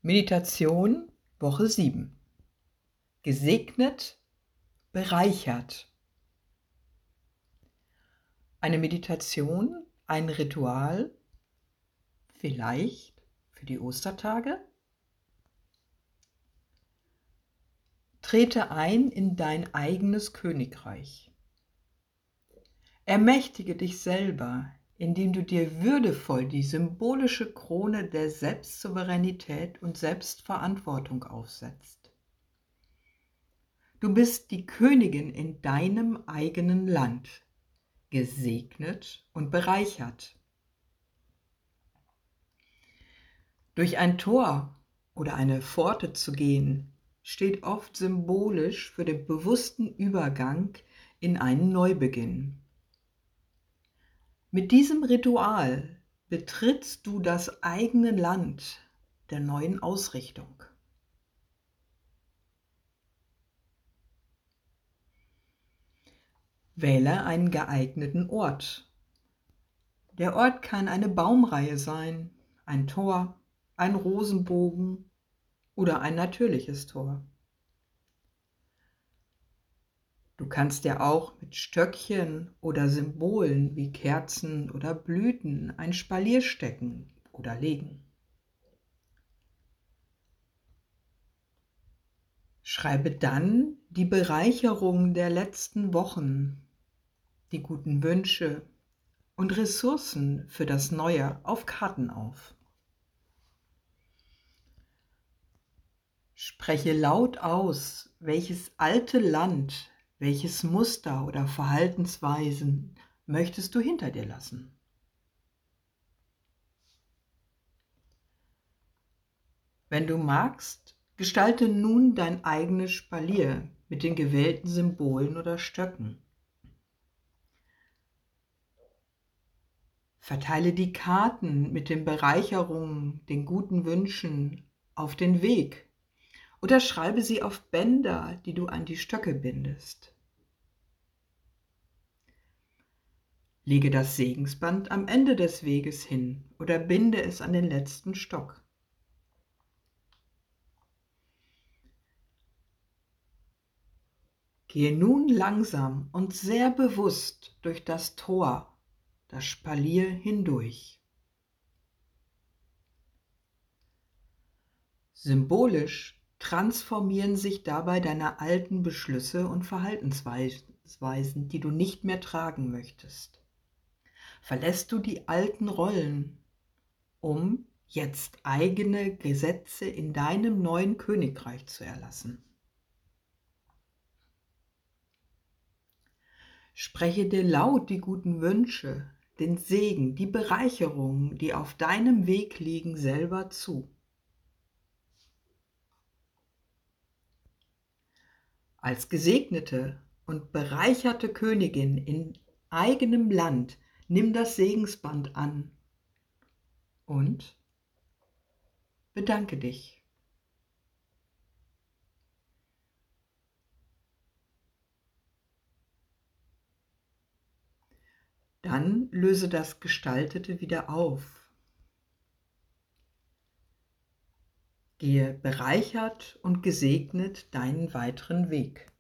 Meditation Woche 7. Gesegnet, bereichert. Eine Meditation, ein Ritual, vielleicht für die Ostertage. Trete ein in dein eigenes Königreich. Ermächtige dich selber, indem du dir würdevoll die symbolische Krone der Selbstsouveränität und Selbstverantwortung aufsetzt. Du bist die Königin in deinem eigenen Land, gesegnet und bereichert. Durch ein Tor oder eine Pforte zu gehen, steht oft symbolisch für den bewussten Übergang in einen Neubeginn. Mit diesem Ritual betrittst du das eigene Land der neuen Ausrichtung. Wähle einen geeigneten Ort. Der Ort kann eine Baumreihe sein, ein Tor, ein Rosenbogen oder ein natürliches Tor. Du kannst dir auch mit Stöckchen oder Symbolen wie Kerzen oder Blüten ein Spalier stecken oder legen. Schreibe dann die Bereicherung der letzten Wochen, die guten Wünsche und Ressourcen für das Neue auf Karten auf. Spreche laut aus, welches alte Land, welches Muster oder Verhaltensweisen möchtest du hinter dir lassen. Wenn du magst, gestalte nun dein eigenes Spalier mit den gewählten Symbolen oder Stöcken. Verteile die Karten mit den Bereicherungen, den guten Wünschen auf den Weg oder schreibe sie auf Bänder, die du an die Stöcke bindest. Lege das Segensband am Ende des Weges hin oder binde es an den letzten Stock. Gehe nun langsam und sehr bewusst durch das Tor, das Spalier hindurch. Symbolisch transformieren sich dabei deine alten Beschlüsse und Verhaltensweisen, die du nicht mehr tragen möchtest. Verlässt du die alten Rollen, um jetzt eigene Gesetze in deinem neuen Königreich zu erlassen. Spreche dir laut die guten Wünsche, den Segen, die Bereicherungen, die auf deinem Weg liegen, selber zu. Als gesegnete und bereicherte Königin in eigenem Land nimm das Segensband an und bedanke dich. Dann löse das Gestaltete wieder auf. Gehe bereichert und gesegnet deinen weiteren Weg.